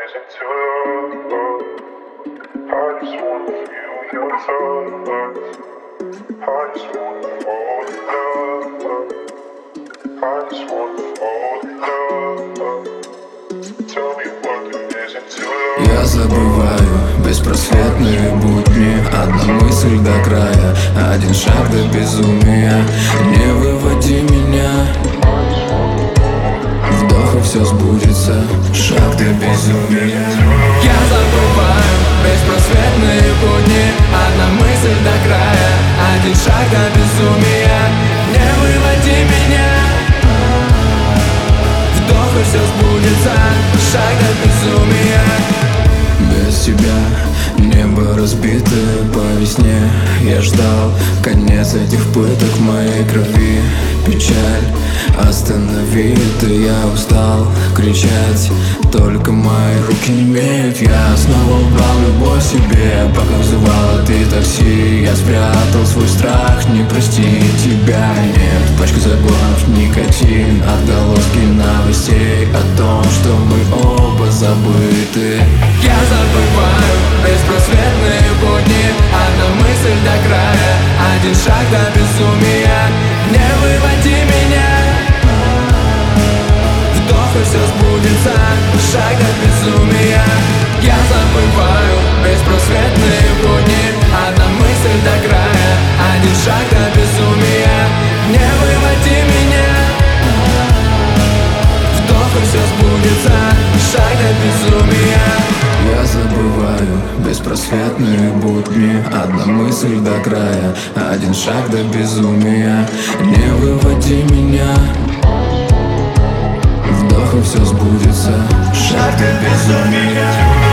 isn't too long. I just wanna feel your touch. I just wanna fall in love. I just wanna fall in love. Tell me what it isn't too long. Я забываю беспросветные будни. Одна мысль до края, один шаг до безумия. Не выводи меня. Вдох и все сбудется, шаг до безумия. Я забываю беспросветные будни. Одна мысль до края, один шаг до безумия. Не выводи меня. Вдох и все сбудется, шаг до безумия. Без тебя небо разбито по весне. Я ждал конец этих пыток в моей крови. Печаль остановит, и я устал кричать. Только мои руки не имеют. Я снова убрал любовь себе, пока вызывала ты такси. Я спрятал свой страх, не простить тебя нет. Пачка загонов, никотин, отголоски новостей о том, что мы оба забыты. Я забываю беспросветные будни. Одна мысль до края, один шаг до безумия. Не выводи меня. Вдох и все сбудется, шаг до безумия. Я забываю беспросветные будни. Одна мысль до края, один шаг до безумия. Не выводи меня. Вдох и все сбудется, шаг до безумия. Я забываю беспросветные будни. Одна мысль до края, один шаг до безумия. Не выводи меня. Вдох и все сбудется, шаг до безумия.